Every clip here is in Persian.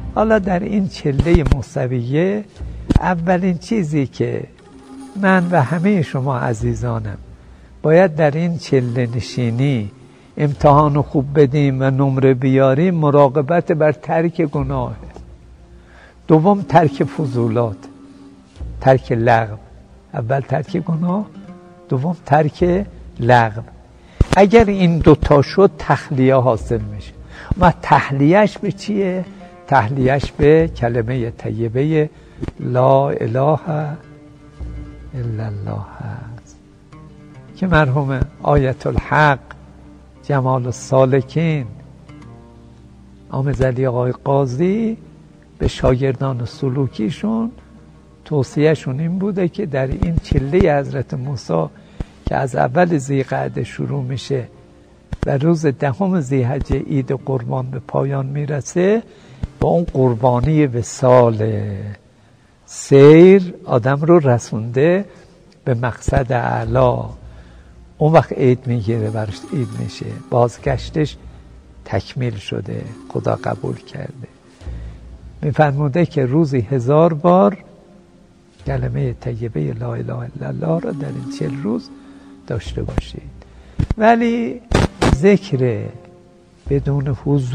حالا در این چله موسویه اولین چیزی که من و همه شما عزیزانم باید در این چله نشینی امتحان خوب بدیم و نمره بیاریم، مراقبت بر ترک گناه. دوم ترک فضولات، ترک لغو. اول ترک گناه، دوم ترک لغو. اگر این دوتا شد تخلیه حاصل میشه. و تحلیهش به چیه؟ تحلیهش به کلمه طیبه لا اله الا الله هست که مرحوم آیت الحق جمال السالکین آمدزلی آقای قاضی به شاگردان سلوکیشون توصیهشون این بوده که در این چله حضرت موسی که از اول ذیقعده شروع میشه و روز 10 ذی‌حجه عید قربان به پایان میرسه، با اون قربانی وصال سیر آدم رو رسونده به مقصد اعلی. اون وقت عید میگیره، برش عید میشه، بازگشتش تکمیل شده، خدا قبول کرده. میفرموده که روزی 1000 بار کلمه طیبه لا اله الا الله را در این 40 روز داشته باشید. ولی ذکر بدون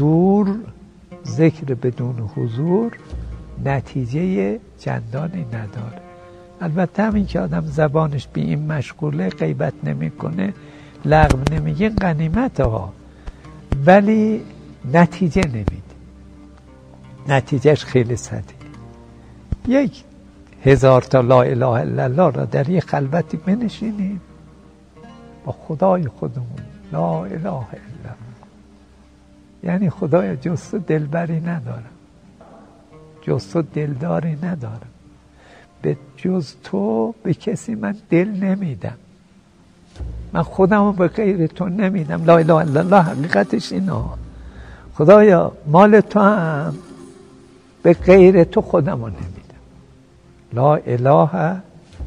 حضور نتیجه چندانی نداره. البته همین که آدم زبانش به این مشغوله، غیبت نمیکنه، لغو نمیگه، غنیمت ها، ولی نتیجه نمیده. نتیجهش خیلی سطحی. 1000 تا لا اله الا الله را در یک خلوتی بنشینیم با خدای خودمون، لا اله الا الله، یعنی خدایا جز تو دلبری ندارم، جز تو دلداری ندارم، به جز تو به کسی من دل نمیدم، من خودمو به غیر تو نمیدم. لا اله الا الله حقیقتش اینا، خدایا مال تو هم به غیر تو خودمو نمیدم. لا اله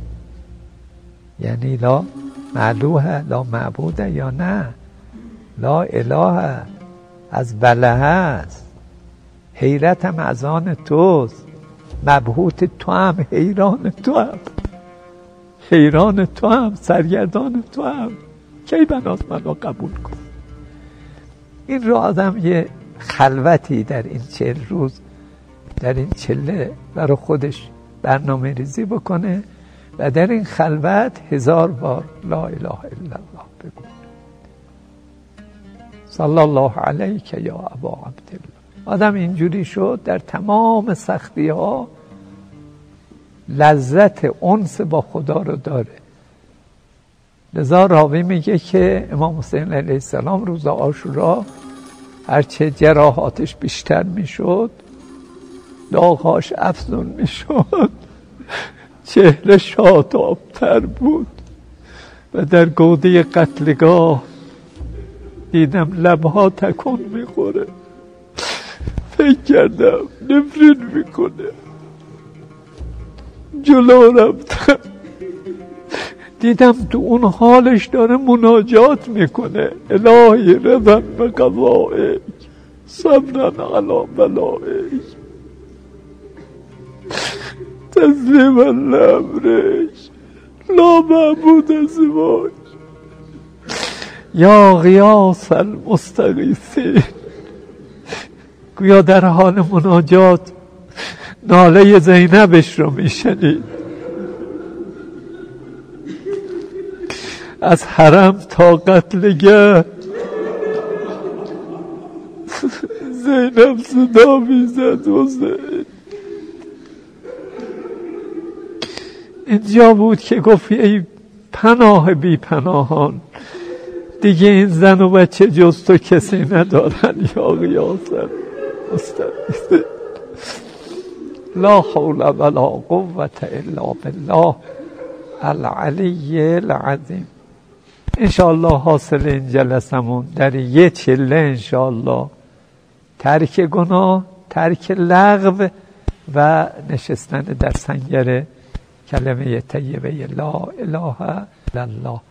یعنی لا معلوه، لا معبوده یا نه، لا اله از بله هست، حیرت هم از آن توست، مبهوت تو هم، حیران تو هم، حیران تو هم، سرگردان تو هم، کی بناس منو قبول کن. این رو آدم یه خلوتی در این 40 روز در این چله برای خودش برنامه ریزی بکنه و در این خلوت 1000 بار لا اله الا الله بگو. صلی الله علیک یا ابا عبدالله. آدم اینجوری شد در تمام سختی ها لذت انس با خدا رو داره. لذا راوی میگه که امام حسین علیه السلام روز عاشورا هرچه جراحاتش بیشتر میشد، داغاش افزون میشد، چهره شادابتر بود و در گوده قتلگاه دیدم لبها تکون میخوره، فکر کردم نفرین میکنه، جلو رفتم دیدم تو اون حالش داره مناجات میکنه، الهی رضا به قضائک صبرا علی بلائک تسلیما لامرک لا معبود سواک یا غیاث المستغیثین. گویا در حال مناجات ناله زینبش رو میشنید، از حرم تا قتلگاه زینب صدا میزد حسین. اینجا بود که گفت ای پناه بی پناهان، دیگه این زن و بچه جز تو کسی ندارن، یا غیاث مستغیثین لا حول ولا قوة الا بالله العلی العظیم. انشاءالله حاصل این جلسمون در یه چله انشاءالله ترک گناه، ترک لغو و نشستن در سنگر کلمه طیبه لا اله الا الله